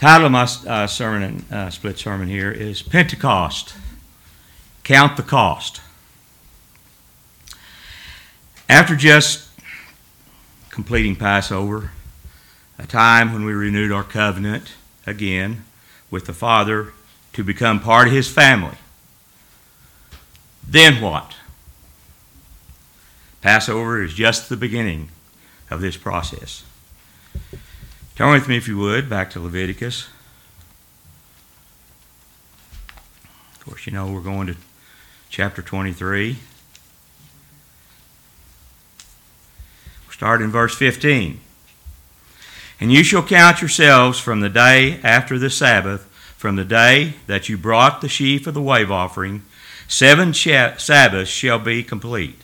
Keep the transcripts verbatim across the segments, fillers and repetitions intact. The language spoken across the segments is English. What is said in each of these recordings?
Title of my uh, sermon, uh, split sermon here is Pentecost. Count the cost. After just completing Passover, a time when we renewed our covenant again with the Father to become part of His family, then what? Passover is just the beginning of this process. Turn with me, if you would, back to Leviticus. Of course, you know we're going to chapter twenty-three. We'll start in verse fifteen. And you shall count yourselves from the day after the Sabbath, from the day that you brought the sheaf of the wave offering, seven Sabbaths shall be complete.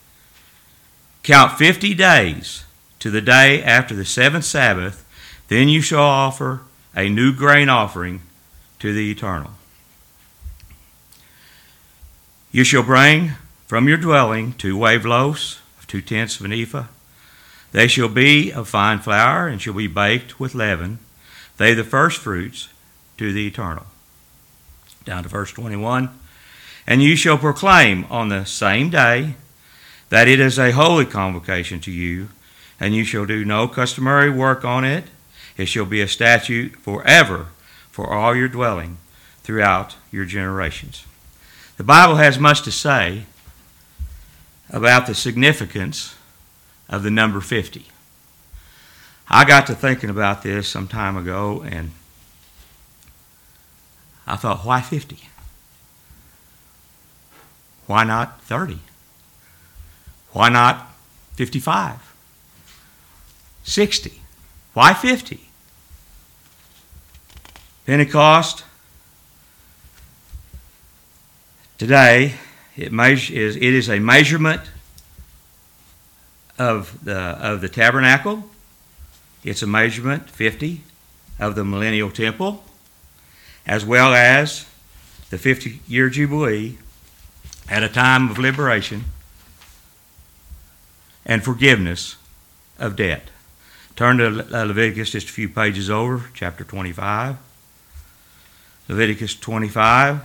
Count fifty days to the day after the seventh Sabbath, then you shall offer a new grain offering to the Eternal. You shall bring from your dwelling two wave loaves of two tenths of an ephah. They shall be of fine flour and shall be baked with leaven. They the first fruits to the Eternal. Down to verse twenty-one. And you shall proclaim on the same day that it is a holy convocation to you, and you shall do no customary work on it. It shall be a statute forever for all your dwelling throughout your generations. The Bible has much to say about the significance of the number fifty. I got to thinking about this some time ago, and I thought, why fifty? Why not thirty? Why not fifty-five? sixty? Why fifty? Pentecost today, it, measure, is, it is a measurement of the, of the tabernacle. It's a measurement, fifty, of the millennial temple, as well as the fifty-year Jubilee at a time of liberation and forgiveness of debt. Turn to Leviticus just a few pages over, chapter twenty-five. Leviticus twenty-five.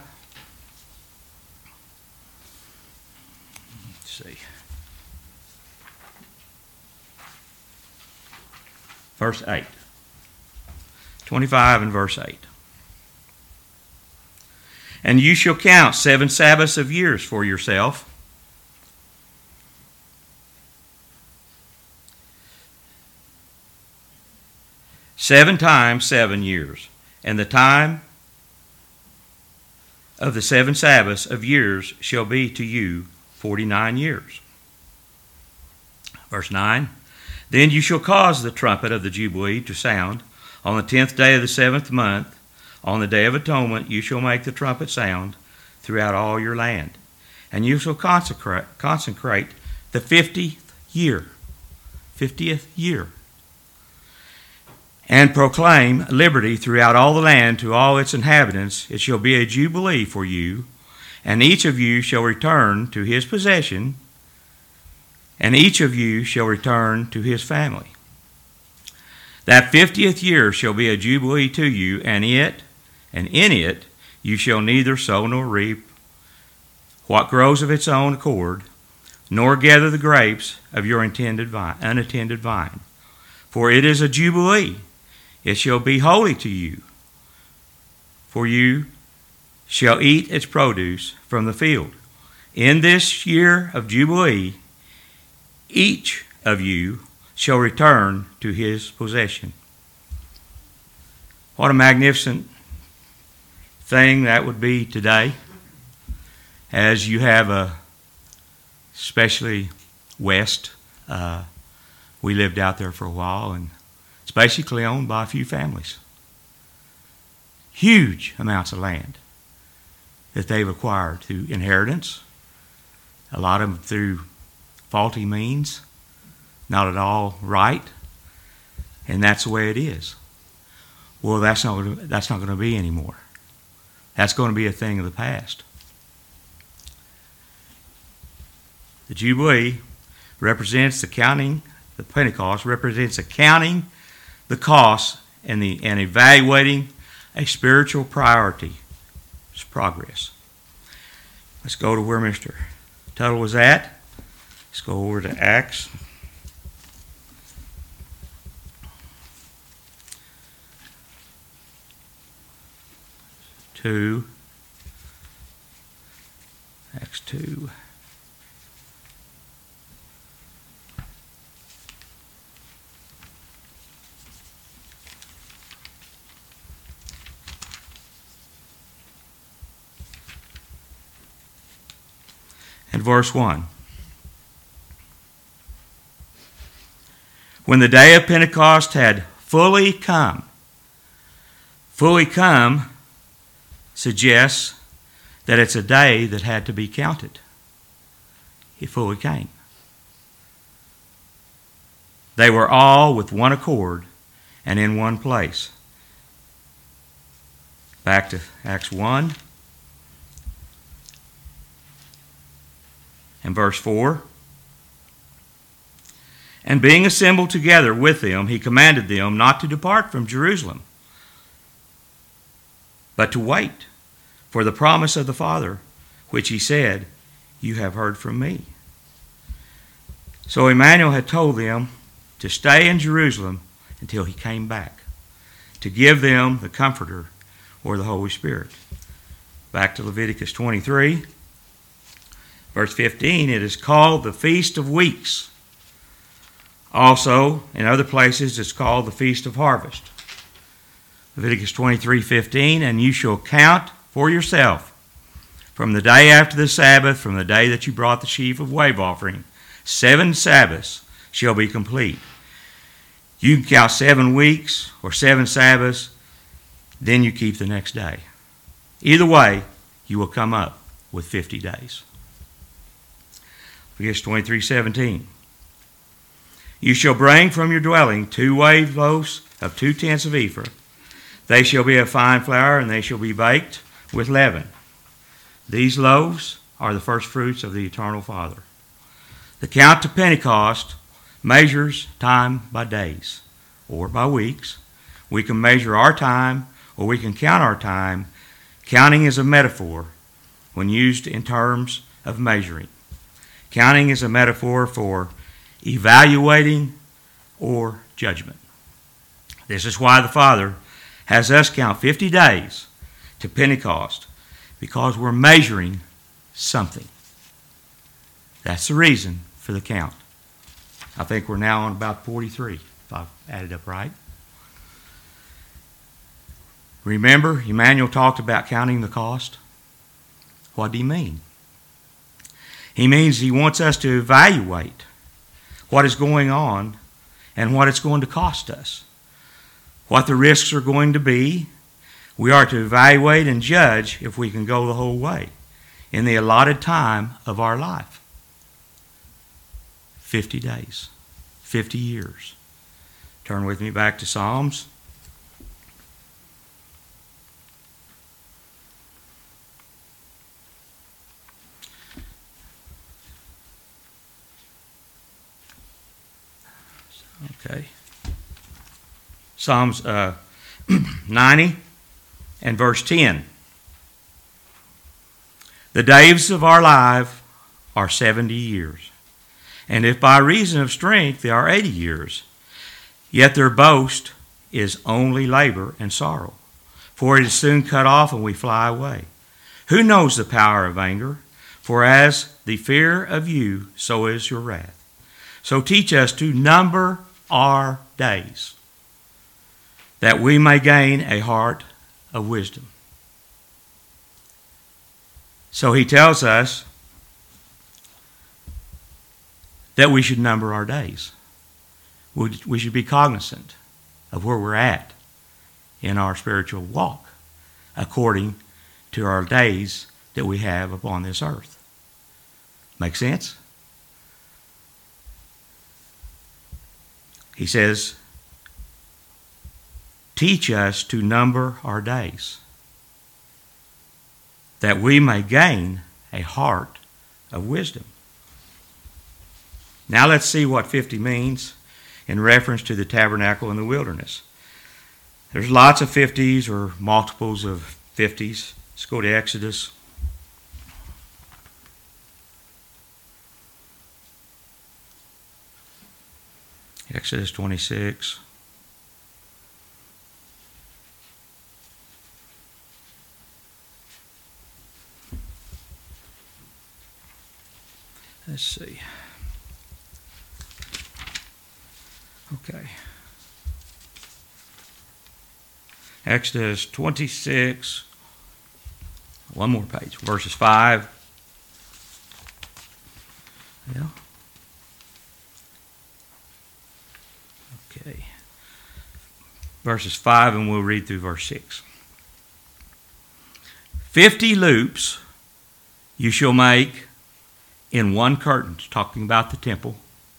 Let's see. Verse eight. twenty-five and verse eight. And you shall count seven Sabbaths of years for yourself. Seven times seven years. And the time of the seven Sabbaths of years shall be to you forty-nine years. Verse nine. Then you shall cause the trumpet of the Jubilee to sound on the tenth day of the seventh month. On the day of atonement you shall make the trumpet sound throughout all your land. And you shall consecrate, consecrate the fiftieth year. Fiftieth year. And proclaim liberty throughout all the land to all its inhabitants. It shall be a jubilee for you, and each of you shall return to his possession, and each of you shall return to his family. That fiftieth year shall be a jubilee to you, and it, and in it you shall neither sow nor reap what grows of its own accord, nor gather the grapes of your intended vine, unattended vine. For it is a jubilee. It shall be holy to you, for you shall eat its produce from the field. In this year of Jubilee, each of you shall return to his possession. What a magnificent thing that would be today, as you have a, especially west, uh, we lived out there for a while, and it's basically owned by a few families. Huge amounts of land that they've acquired through inheritance, a lot of them through faulty means, not at all right, and that's the way it is. Well, that's not, that's not going to be anymore. That's going to be a thing of the past. The Jubilee represents the counting, the Pentecost represents the counting the costs and, the, and evaluating a spiritual priority is progress. Let's go to where Mister Tuttle was at. Let's go over to Acts. Two. Acts two. And verse one. When the day of Pentecost had fully come, fully come suggests that it's a day that had to be counted. It fully came. They were all with one accord and in one place. Back to Acts one and verse four. And being assembled together with them, he commanded them not to depart from Jerusalem, but to wait for the promise of the Father, which he said, you have heard from me. So Emmanuel had told them to stay in Jerusalem until he came back, to give them the Comforter or the Holy Spirit. Back to Leviticus twenty-three, verse fifteen, it is called the Feast of Weeks. Also, in other places, it's called the Feast of Harvest. Leviticus twenty-three fifteen, and you shall count for yourself from the day after the Sabbath, from the day that you brought the sheaf of wave offering, seven Sabbaths shall be complete. You can count seven weeks or seven Sabbaths, then you keep the next day. Either way, you will come up with fifty days. Leviticus twenty-three seventeen. You shall bring from your dwelling two wave loaves of two tenths of ephah. They shall be of fine flour, and they shall be baked with leaven. These loaves are the first fruits of the eternal Father. The count to Pentecost measures time by days or by weeks. We can measure our time or we can count our time. Counting is a metaphor when used in terms of measuring. Counting is a metaphor for evaluating or judgment. This is why the Father has us count fifty days to Pentecost, because we're measuring something. That's the reason for the count. I think we're now on about forty-three, if I've added up right. Remember, Emmanuel talked about counting the cost. What do he mean? He means he wants us to evaluate what is going on and what it's going to cost us, what the risks are going to be. We are to evaluate and judge if we can go the whole way in the allotted time of our life. fifty days, fifty years. Turn with me back to Psalms. Okay. Psalms uh, ninety and verse ten. The days of our life are seventy years, and if by reason of strength they are eighty years, yet their boast is only labor and sorrow, for it is soon cut off and we fly away. Who knows the power of anger? For as the fear of you, so is your wrath. So teach us to number our days, that we may gain a heart of wisdom. So he tells us that we should number our days. We should be cognizant of where we're at in our spiritual walk according to our days that we have upon this earth. Make sense? He says, teach us to number our days, that we may gain a heart of wisdom. Now let's see what fifty means in reference to the tabernacle in the wilderness. There's lots of fifties or multiples of fifties. Let's go to Exodus. Exodus twenty-six. Let's see. Okay. Exodus twenty-six. One more page. Verses five. Yeah. Okay. Verses five, and we'll read through verse six. Fifty loops you shall make in one curtain, talking about the temple.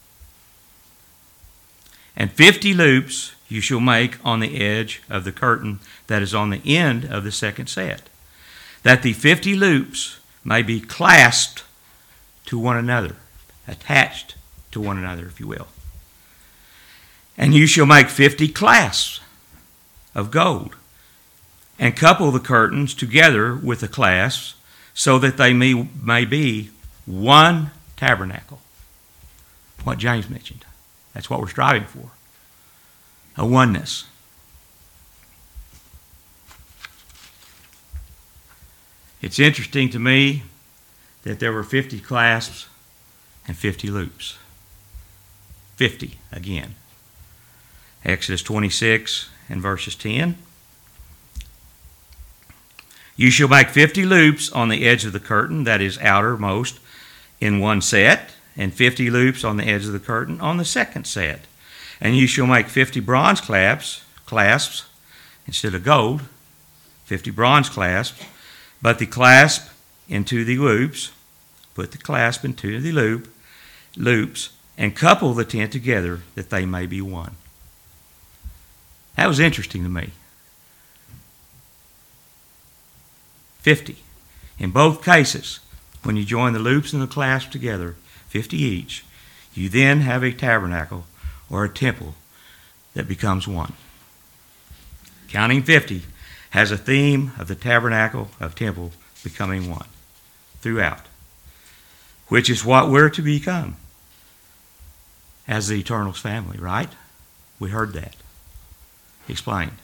And fifty loops you shall make on the edge of the curtain that is on the end of the second set, that the fifty loops may be clasped to one another, attached to one another, if you will. And you shall make fifty clasps of gold, and couple the curtains together with the clasps, so that they may, may be one tabernacle. What James mentioned. That's what we're striving for. A oneness. It's interesting to me that there were fifty clasps and fifty loops. fifty again. Exodus twenty-six and verses ten. You shall make fifty loops on the edge of the curtain that is outermost in one set, and fifty loops on the edge of the curtain on the second set. And you shall make fifty bronze clasps, clasps instead of gold, fifty bronze clasps, but the clasp into the loops, put the clasp into the loop, loops, and couple the tent together that they may be one. That was interesting to me. fifty. In both cases, when you join the loops and the clasps together, fifty each, you then have a tabernacle or a temple that becomes one. Counting fifty has a theme of the tabernacle of temple becoming one throughout, which is what we're to become as the Eternal's family, right? We heard that explained.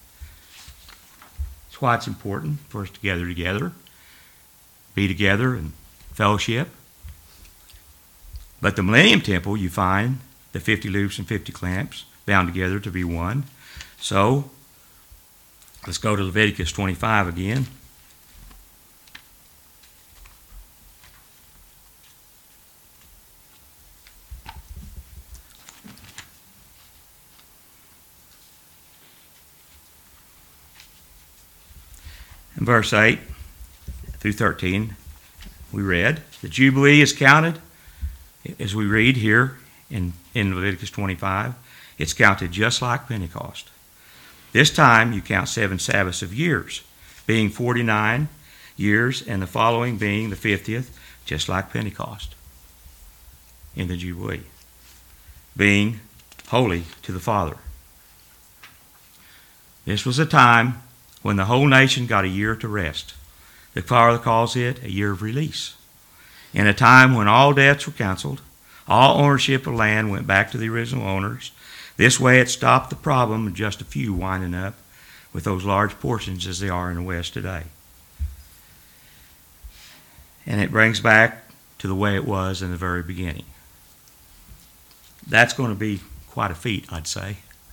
That's why it's important for us to gather together, be together and fellowship. But the Millennium Temple, you find the fifty loops and fifty clamps bound together to be one. So, let's go to Leviticus twenty-five again. In verse eight through thirteen, we read, the Jubilee is counted, as we read here in, in Leviticus twenty-five, it's counted just like Pentecost. This time you count seven Sabbaths of years, being forty-nine years, and the following being the fiftieth, just like Pentecost in the Jubilee, being holy to the Father. This was a time when the whole nation got a year to rest. The Father calls it a year of release. In a time when all debts were canceled, all ownership of land went back to the original owners. This way it stopped the problem of just a few winding up with those large portions as they are in the West today. And it brings back to the way it was in the very beginning. That's going to be quite a feat, I'd say.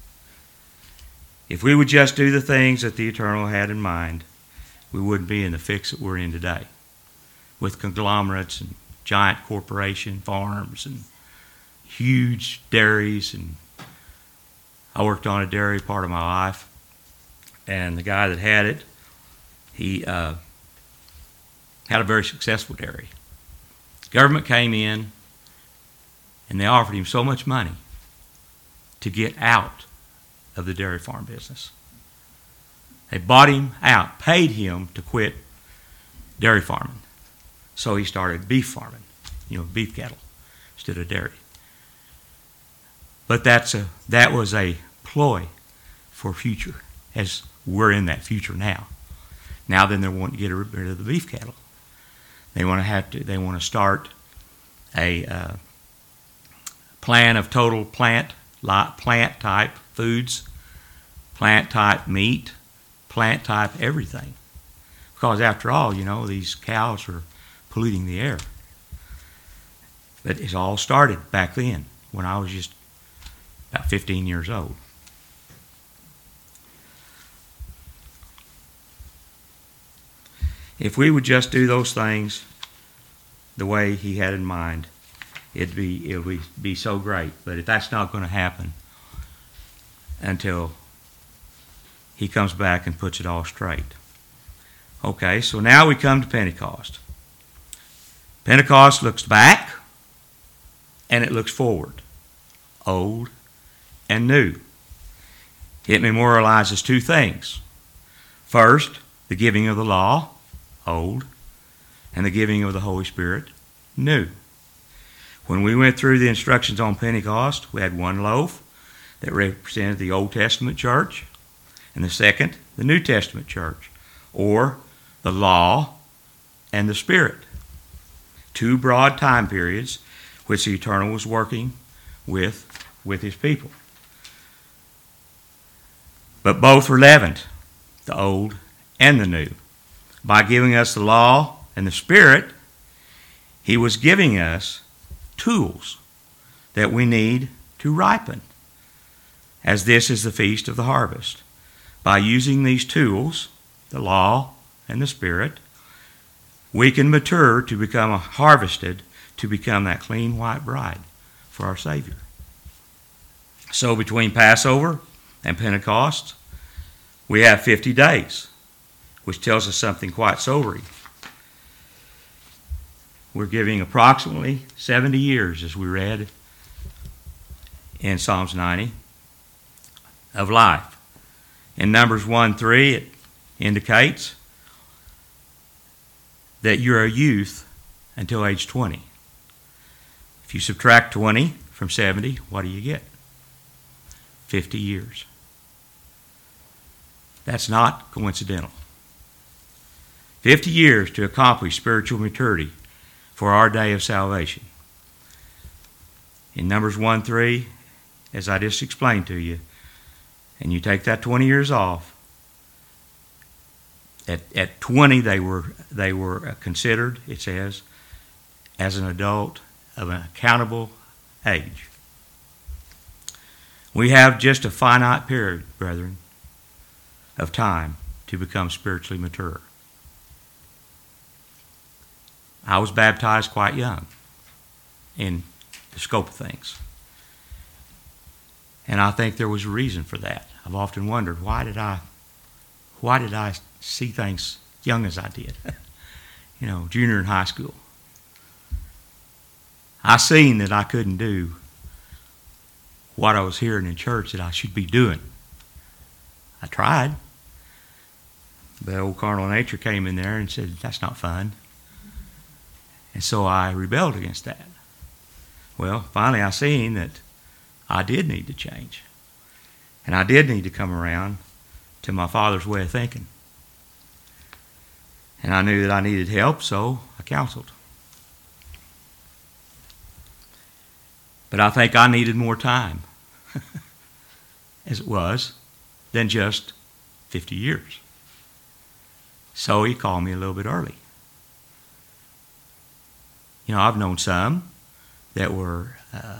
If we would just do the things that the Eternal had in mind, we wouldn't be in the fix that we're in today, with conglomerates and giant corporation farms and huge dairies. And I worked on a dairy part of my life, and the guy that had it, he uh, had a very successful dairy. The government came in, and they offered him so much money to get out of the dairy farm business. They bought him out, paid him to quit dairy farming. So he started beef farming, you know, beef cattle instead of dairy. But that's a, that was a ploy for future as we're in that future now. Now then, they want to get rid of the beef cattle. They want to have to. They want to start a uh, plan of total plant plant type foods, plant type meat, plant type everything. Because after all, you know, these cows are polluting the air. But it's all started back then when I was just about fifteen years old. If we would just do those things the way he had in mind, it'd be it would be so great. But if that's not going to happen until he comes back and puts it all straight. Okay, so now we come to Pentecost. Pentecost looks back and it looks forward, old and new. It memorializes two things. First, the giving of the law, old, and the giving of the Holy Spirit, new. When we went through the instructions on Pentecost, we had one loaf that represented the Old Testament church, and the second, the New Testament church, or the law and the Spirit. Two broad time periods which the Eternal was working with, with his people. But both were leavened, the old and the new. By giving us the law and the Spirit, he was giving us tools that we need to ripen, as this is the feast of the harvest. By using these tools, the law and the Spirit, we can mature to become harvested, to become that clean white bride for our Savior. So between Passover and Pentecost, we have fifty days, which tells us something quite sobering. We're giving approximately seventy years, as we read in Psalms ninety, of life. In Numbers one three, it indicates that you're a youth until age twenty. If you subtract twenty from seventy, what do you get? fifty years. That's not coincidental. fifty years to accomplish spiritual maturity for our day of salvation. In Numbers one three, as I just explained to you, and you take that twenty years off, at, at twenty they were, they were considered, it says, as an adult of an accountable age. We have just a finite period, brethren, of time to become spiritually mature. I was baptized quite young in the scope of things. And I think there was a reason for that. I've often wondered, why did I why did I see things young as I did? You know, junior in high school. I seen that I couldn't do what I was hearing in church that I should be doing. I tried. The old carnal nature came in there and said, that's not fun. And so I rebelled against that. Well, finally I seen that I did need to change. And I did need to come around to my Father's way of thinking. And I knew that I needed help, so I counseled. But I think I needed more time, as it was, than just fifty years. So he called me a little bit early. You know, I've known some that were uh,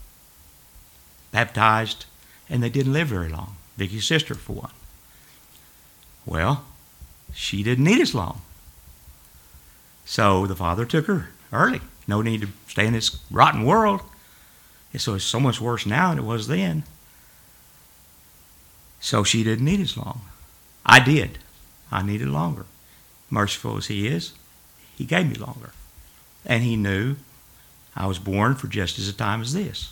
baptized and they didn't live very long. Vicky's sister, for one. Well, she didn't need as long. So the Father took her early. No need to stay in this rotten world. And so it's so much worse now than it was then. So she didn't need as long. I did. I needed longer. Merciful as he is, he gave me longer. And he knew I was born for just as a time as this.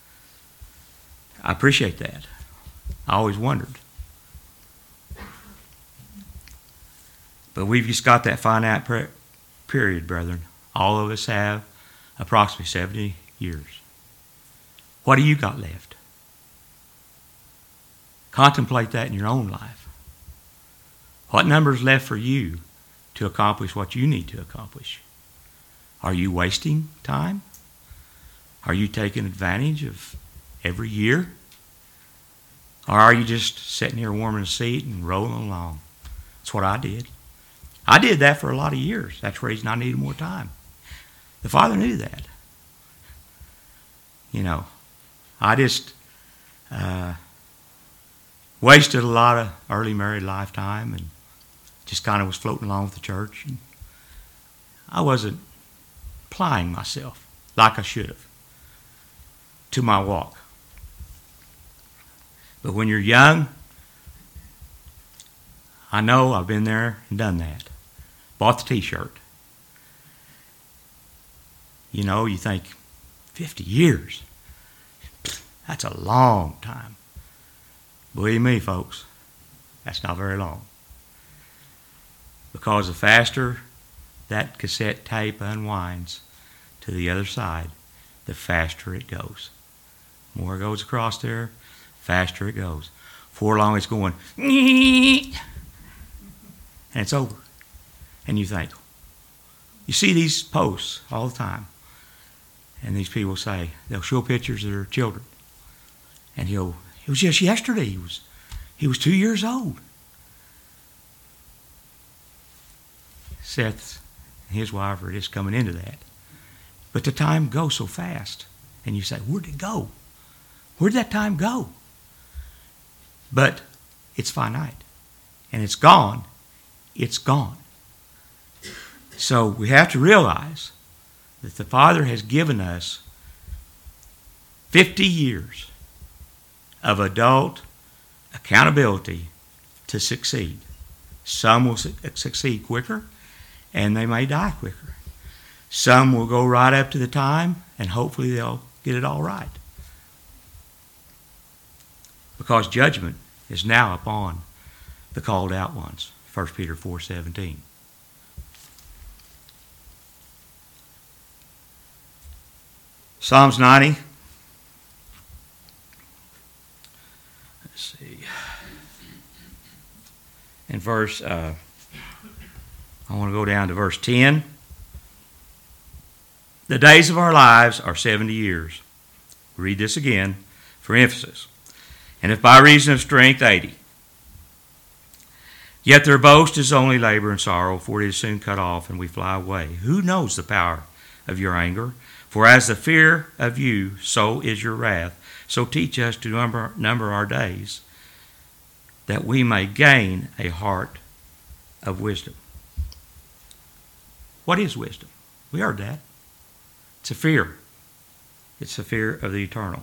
I appreciate that. I always wondered. But we've just got that finite period, brethren. All of us have approximately seventy years. What do you got left? Contemplate that in your own life. What number is left for you to accomplish what you need to accomplish? Are you wasting time? Are you taking advantage of every year? Or are you just sitting here warming a seat and rolling along? That's what I did. I did that for a lot of years. That's the reason I needed more time. The Father knew that. You know, I just uh, wasted a lot of early married lifetime and just kind of was floating along with the church. And I wasn't applying myself like I should have to my walk. But when you're young, I know I've been there and done that. Bought the t-shirt. You know, you think, fifty years. That's a long time. Believe me, folks, that's not very long. Because the faster that cassette tape unwinds to the other side, the faster it goes. The more it goes across there, faster it goes. Before long, it's going, and it's over. And you think, you see these posts all the time, and these people say, they'll show pictures of their children, and he'll, it was just yesterday, he was, he was two years old. Seth and his wife are just coming into that. But the time goes so fast, and you say, where'd it go? Where'd that time go? But it's finite, and it's gone. It's gone. So we have to realize that the Father has given us fifty years of adult accountability to succeed. Some will su- succeed quicker, and they may die quicker. Some will go right up to the time, and hopefully they'll get it all right. Because judgment is now upon the called out ones. First Peter four seventeen. Psalms ninety. Let's see. In verse, uh, I want to go down to verse ten. The days of our lives are seventy years. Read this again for emphasis. And if by reason of strength, eighty. Yet their boast is only labor and sorrow, for it is soon cut off, and we fly away. Who knows the power of your anger? For as the fear of you, so is your wrath. So teach us to number, number our days, that we may gain a heart of wisdom. What is wisdom? We heard that. It's a fear. It's a fear of the eternal.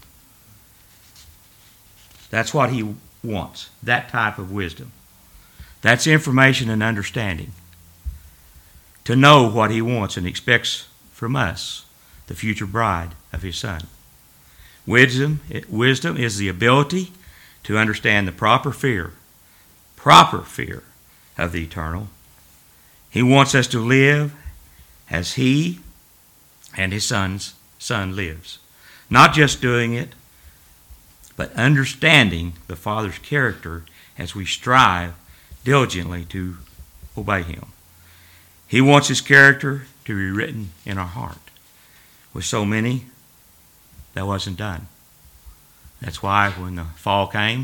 That's what he wants, that type of wisdom. That's information and understanding. To know what he wants and expects from us, the future bride of his Son. Wisdom, wisdom is the ability to understand the proper fear, proper fear of the eternal. He wants us to live as he and his son's son lives. Not just doing it, but understanding the Father's character as we strive diligently to obey him. He wants his character to be written in our heart. With so many, that wasn't done. That's why when the fall came,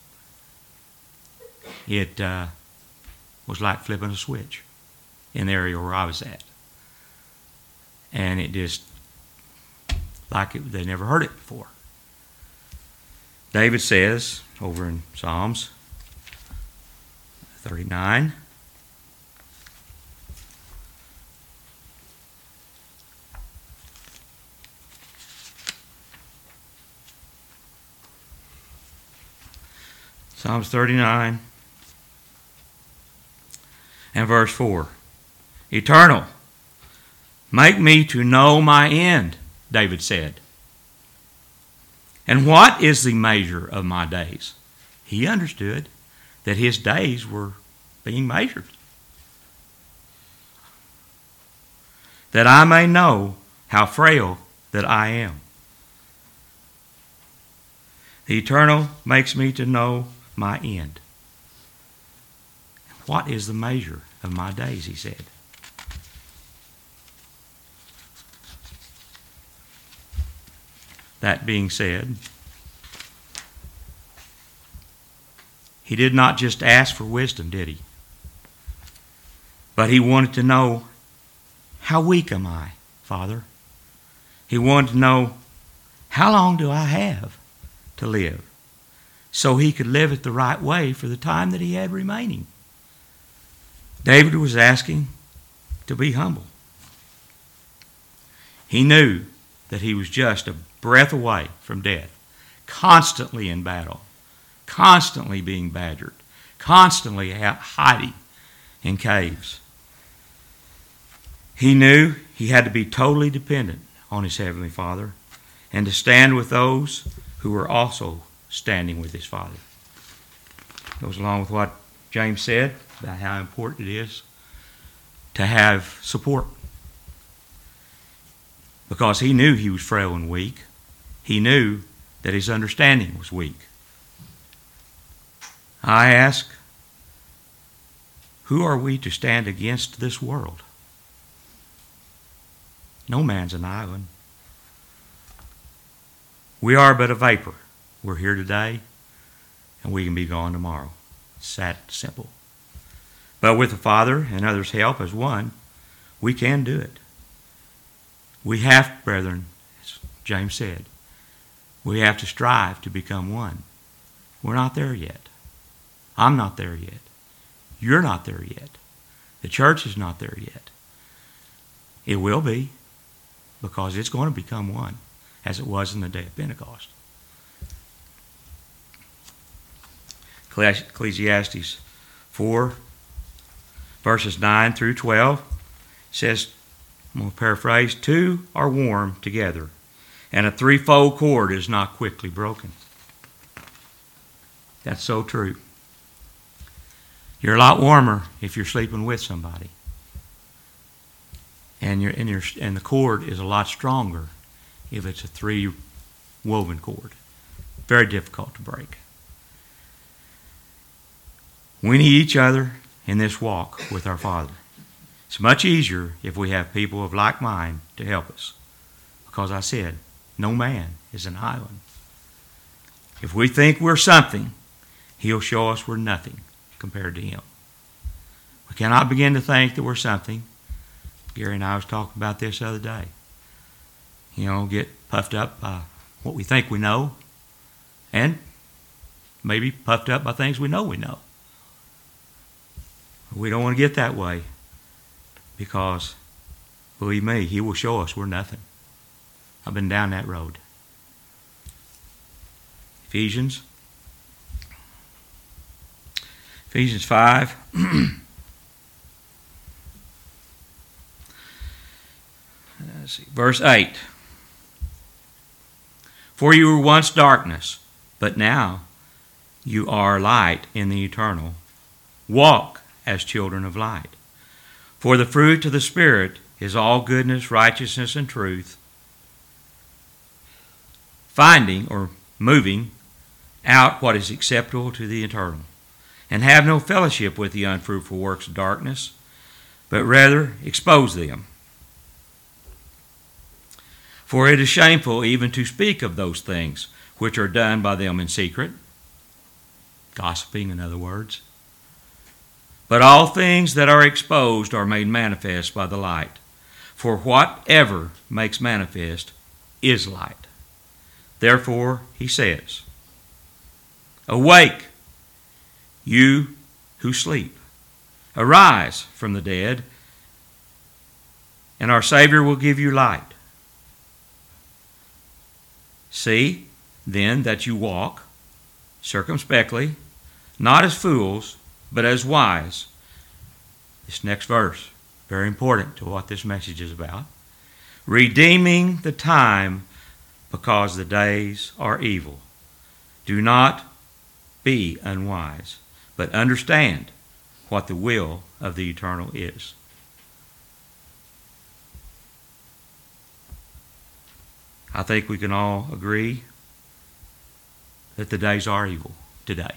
it uh, was like flipping a switch in the area where I was at. And it just, like it, they never heard it before. David says, over in Psalms thirty-nine, Psalms thirty-nine and verse four. Eternal, make me to know my end, David said. And what is the measure of my days? He understood that his days were being measured. That I may know how frail that I am. The eternal makes me to know my end. What is the measure of my days, he said. That being said, he did not just ask for wisdom, did he? But he wanted to know, how weak am I, Father? He wanted to know, how long do I have to live? So he could live it the right way for the time that he had remaining. David was asking to be humble. He knew that he was just a breath away from death, constantly in battle, constantly being badgered, constantly hiding in caves. He knew he had to be totally dependent on his Heavenly Father and to stand with those who were also standing with his Father. Goes along with what James said about how important it is to have support. Because he knew he was frail and weak. He knew that his understanding was weak. I ask, who are we to stand against this world? No man's an island. We are but a vapor. We're here today, and we can be gone tomorrow. It's that simple. But with the Father and others' help as one, we can do it. We have, brethren, as James said, we have to strive to become one. We're not there yet. I'm not there yet. You're not there yet. The church is not there yet. It will be, because it's going to become one, as it was in the day of Pentecost. Ecclesiastes four, verses nine through twelve, says, I'm going to paraphrase, two are warm together, and a threefold cord is not quickly broken. That's so true. You're a lot warmer if you're sleeping with somebody. And, you're, and, you're, and the cord is a lot stronger if it's a three-woven cord. Very difficult to break. We need each other in this walk with our Father. It's much easier if we have people of like mind to help us. Because I said, no man is an island. If we think we're something, he'll show us we're nothing compared to him. We cannot begin to think that we're something. Gary and I was talking about this the other day. You know, get puffed up by what we think we know, and maybe puffed up by things we know we know. We don't want to get that way, because, believe me, he will show us we're nothing. I've been down that road. Ephesians. Ephesians five. Let's see, verse eight. For you were once darkness, but now you are light in the eternal. Walk as children of light. For the fruit of the Spirit is all goodness, righteousness, and truth, finding or moving out what is acceptable to the eternal. And have no fellowship with the unfruitful works of darkness, but rather expose them. For it is shameful even to speak of those things which are done by them in secret. Gossiping, in other words. But all things that are exposed are made manifest by the light. For whatever makes manifest is light. Therefore, he says, awake, you who sleep. Arise from the dead, and our Savior will give you light. See, then, that you walk circumspectly, not as fools, but as wise. This next verse, very important to what this message is about. Redeeming the time, because the days are evil. Do not be unwise, but understand what the will of the eternal is. I think we can all agree that the days are evil today.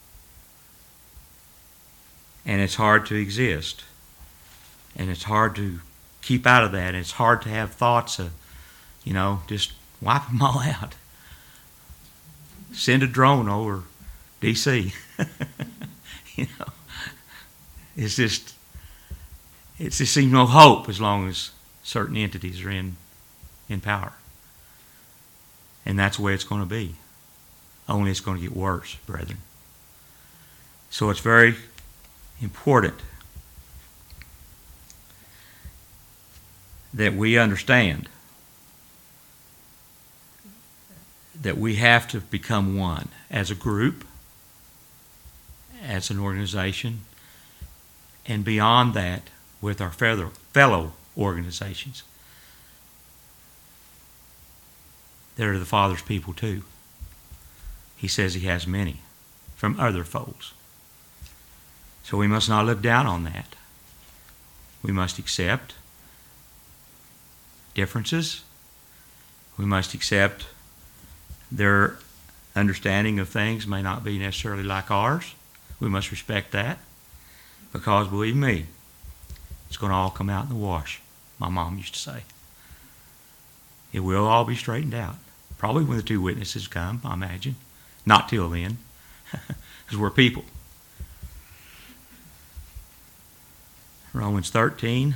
And it's hard to exist. And it's hard to keep out of that. It's hard to have thoughts of, you know, just wipe them all out. Send a drone over D C You know, it's just, it just seems no hope as long as certain entities are in, in power. And that's the way it's going to be. Only it's going to get worse, brethren. So it's very important that we understand that we have to become one as a group, as an organization, and beyond that with our fellow, fellow organizations that are the Father's people too. He says he has many from other folds. So we must not look down on that. We must accept differences. We must accept their understanding of things may not be necessarily like ours. We must respect that, because believe me, it's going to all come out in the wash, my mom used to say. It will all be straightened out. Probably when the two witnesses come, I imagine. Not till then, because we're people. Romans thirteen.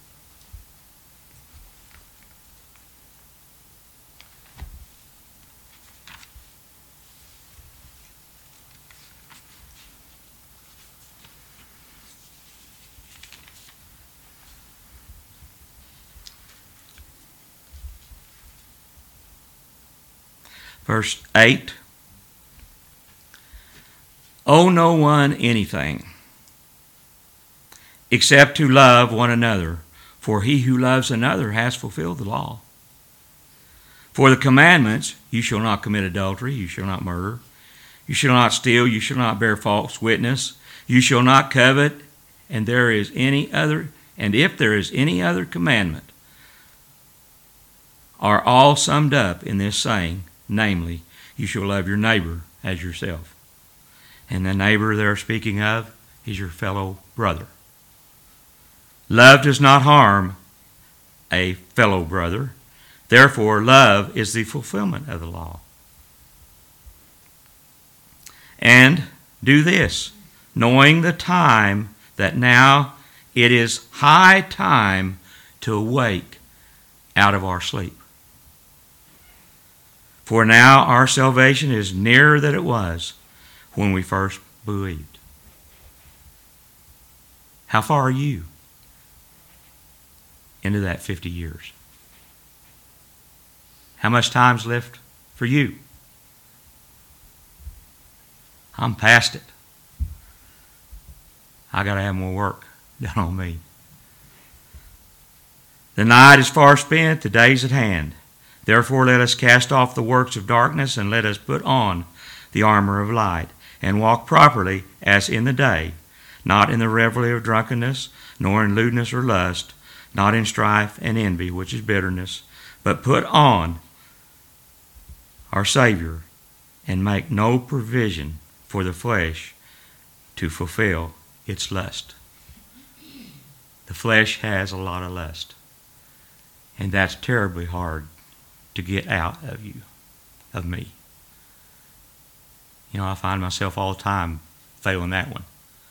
Verse eight. Owe no one anything except to love one another, for he who loves another has fulfilled the law. For the commandments, you shall not commit adultery, you shall not murder, you shall not steal, you shall not bear false witness, you shall not covet, and there is any other, and if there is any other commandment, are all summed up in this saying, namely, you shall love your neighbor as yourself. And the neighbor they're speaking of is your fellow brother. Love does not harm a fellow brother. Therefore, love is the fulfillment of the law. And do this, knowing the time that now it is high time to awake out of our sleep. For now our salvation is nearer than it was when we first believed. How far are you into that fifty years? How much time's left for you? I'm past it. I got to have more work done on me. The night is far spent, the day's at hand. Therefore let us cast off the works of darkness, and let us put on the armor of light, and walk properly as in the day, not in the revelry of drunkenness, nor in lewdness or lust, not in strife and envy, which is bitterness, but put on our Savior, and make no provision for the flesh to fulfill its lust. The flesh has a lot of lust, and that's terribly hard to get out of you, of me. You know, I find myself all the time failing that one.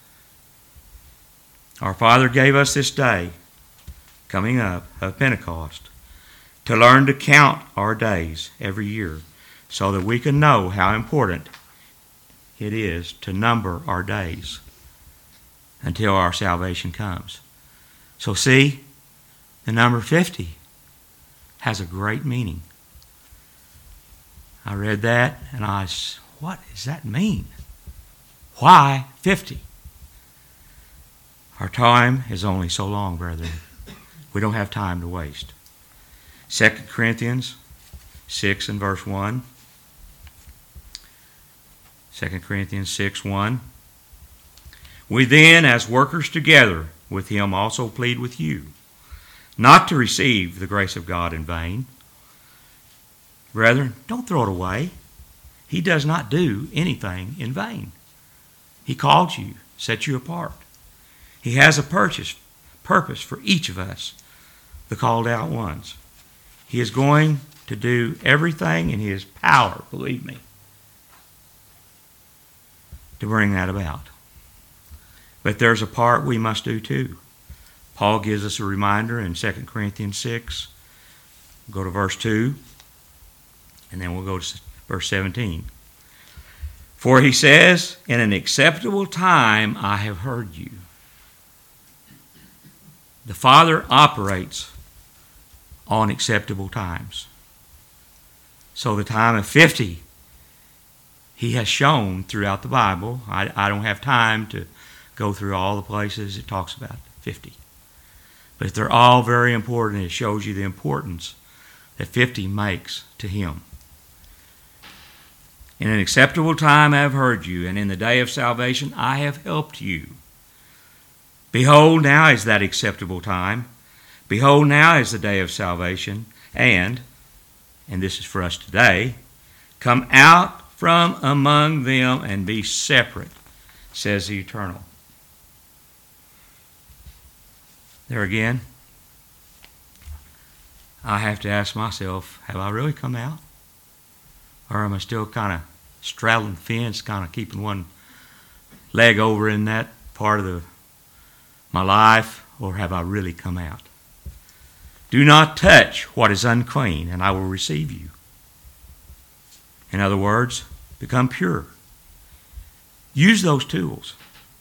Our Father gave us this day, coming up, of Pentecost, to learn to count our days every year, so that we can know how important it is to number our days until our salvation comes. So see, the number fifty has a great meaning. I read that and I said, what does that mean? Why fifty? Our time is only so long, brethren. We don't have time to waste. Second Corinthians six and verse one. Second Corinthians six, one. We then, as workers together with him, also plead with you, not to receive the grace of God in vain. Brethren, don't throw it away. He does not do anything in vain. He called you, set you apart. He has a purchase, purpose for each of us, the called out ones. He is going to do everything in his power, believe me, to bring that about. But there's a part we must do too. Paul gives us a reminder in Second Corinthians six. We'll go to verse two, and then we'll go to verse seventeen. For he says, in an acceptable time I have heard you. The Father operates on acceptable times. So the time of fifty, he has shown throughout the Bible. I, I don't have time to go through all the places it talks about fifty. But they're all very important. It shows you the importance that fifty makes to him. In an acceptable time I have heard you, and in the day of salvation I have helped you. Behold, now is that acceptable time. Behold, now is the day of salvation. And, and this is for us today, come out from among them and be separate, says the Eternal. There again, I have to ask myself, have I really come out? Or am I still kind of straddling the fence, kind of keeping one leg over in that part of the, my life? Or have I really come out? Do not touch what is unclean, and I will receive you. In other words, become pure. Use those tools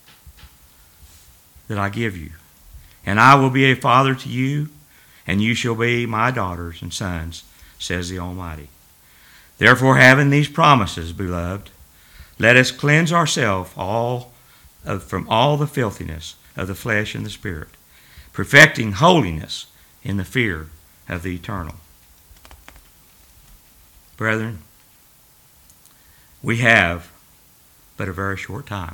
that I give you. And I will be a father to you, and you shall be my daughters and sons, says the Almighty. Therefore, having these promises, beloved, let us cleanse ourselves all of, from all the filthiness of the flesh and the spirit, perfecting holiness in the fear of the Eternal. Brethren, we have but a very short time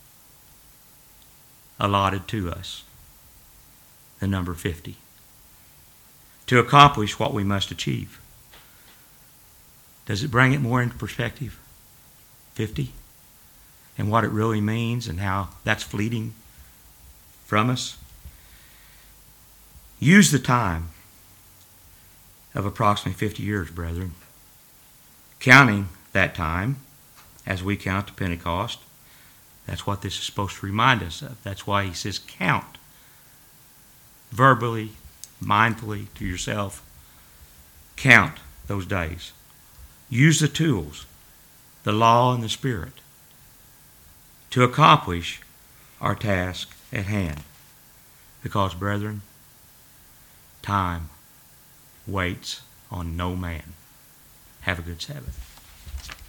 allotted to us, the number fifty, to accomplish what we must achieve. Does it bring it more into perspective? fifty? And what it really means and how that's fleeting from us? Use the time of approximately fifty years, brethren. Counting that time as we count to Pentecost. That's what this is supposed to remind us of. That's why he says count. Verbally, mindfully to yourself. Count those days. Use the tools, the law and the Spirit, to accomplish our task at hand. Because, brethren, time waits on no man. Have a good Sabbath.